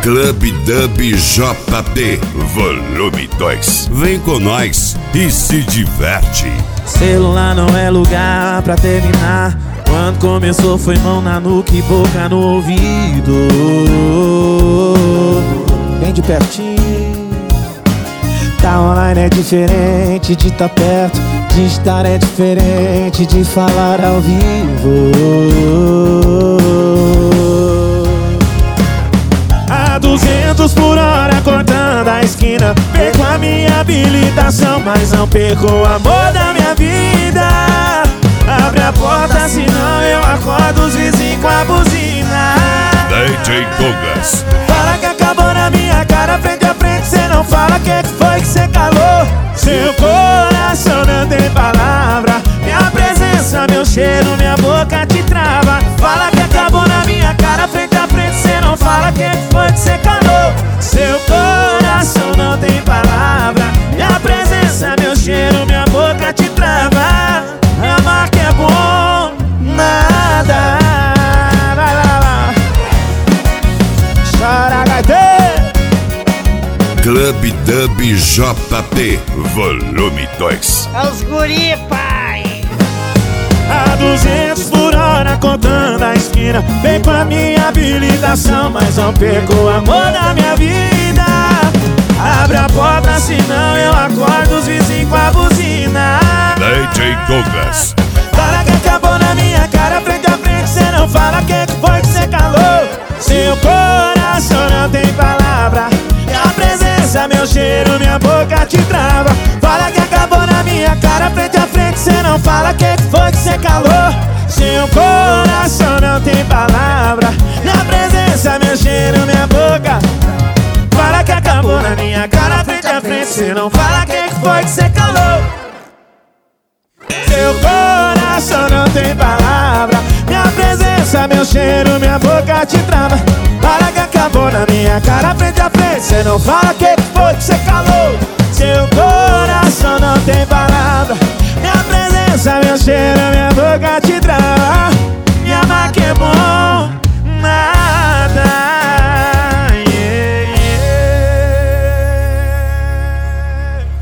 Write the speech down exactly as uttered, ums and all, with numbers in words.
Clube Dub J P, volume dois. Vem com nós e se diverte. Celular não é lugar pra terminar. Quando começou foi mão na nuca e boca no ouvido. Bem de pertinho. Tá online é diferente de tá perto. De estar é diferente de falar ao vivo. A duzentos por hora cortando a esquina. Perco a minha habilitação, mas não perco o amor da minha vida. Abre a porta, senão eu acordo os vizinhos com a buzina. D J Douglas. Fala que acabou na minha cara, frente a frente, cê não fala que foi que cê calou. Seu coração não tem palavra. Minha presença, meu cheiro, minha boca te trava. Fala que acabou na minha cara, frente a frente, cê não fala que foi que cê calou. Seu coração não tem palavra. Minha presença, meu cheiro, minha boca te trava. Amar que é bom, nada. Vai, vai, vai. Chora, gaiteiro. Clube Dub J P, volume dois. É os guri, pai. A duzentos por hora contando a esquina. Vem com a minha habilitação, mas não perco o amor da minha vida. Abre a porta, senão eu acordo os vizinhos com a buzina. D J Douglas. Fala que acabou na minha cara, frente a frente, cê não fala que foi que cê calou. Seu coração não tem palavra. Minha presença, meu cheiro, minha boca te trava. Fala que acabou na minha cara, frente a frente, cê não fala que foi que cê calou. Seu coração não tem palavra. Minha presença, meu cheiro, minha boca. Fala que acabou na minha cara, frente a frente, cê não fala que foi que cê calou. Seu coração não tem palavra. Minha presença, meu cheiro, minha boca te trava. Fala que acabou na minha cara, frente a frente, cê não fala que foi que cê